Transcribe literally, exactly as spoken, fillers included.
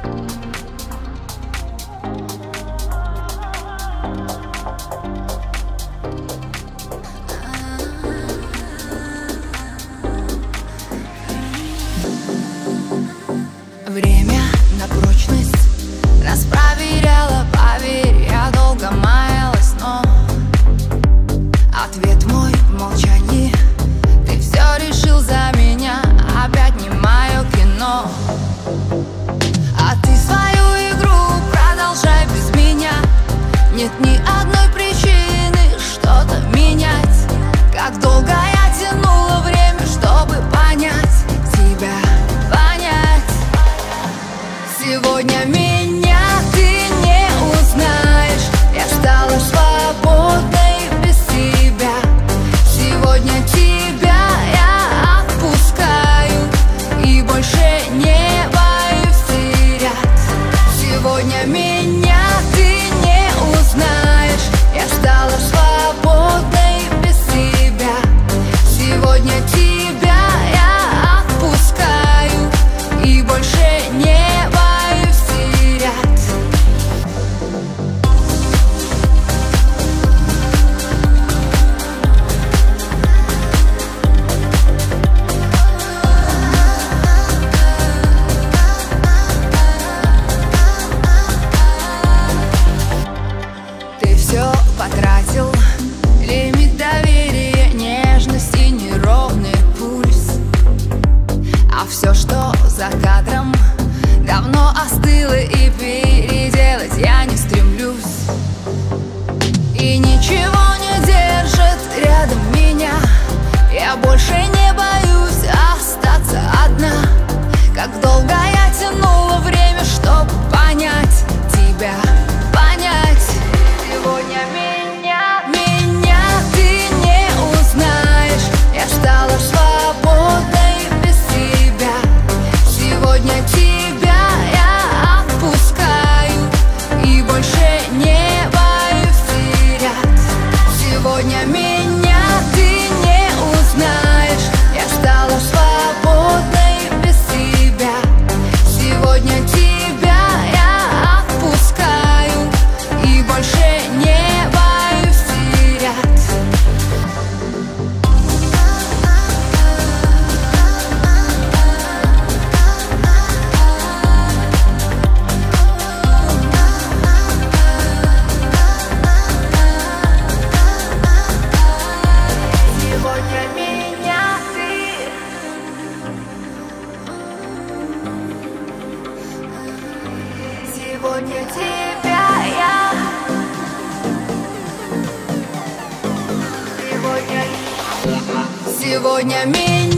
Время на прочность нас проверяло, поверь, я долго маялась, но ответ мой в молчании. Ты все решил за меня, опять не мое кино. А ты свою игру продолжай без меня. Нет ни одной причины что-то менять. Как долго я тянула время, чтобы понять тебя, понять. Сегодня меня ты не узнаешь. Я стала свободной без тебя. Сегодня тебя я отпускаю и больше не боюсь терять. Сегодня меня ты не узнаешь. Я стала свободной без тебя. Сегодня тебя я отпускаю и больше не боюсь терять. Ты все потратил, лимит доверия, нежность и неровный пульс. А все, что за кадром, давно остыло, и переделать я не стремлюсь. И ничего не держит рядом меня. Я больше не боюсь остаться одна. Как долго я тянула время, чтобы понять тебя, понять. Сегодня меня, меня ты не узнаешь. Я стала свободной без тебя. Сегодня тебя я отпускаю и больше не боюсь терять. Сегодня меня ты не узнаешь. Я стала свободной без тебя. Сегодня тебя я отпускаю и больше не боюсь терять. Сегодня меня ты, сегодня тебя я, сегодня, сегодня меня.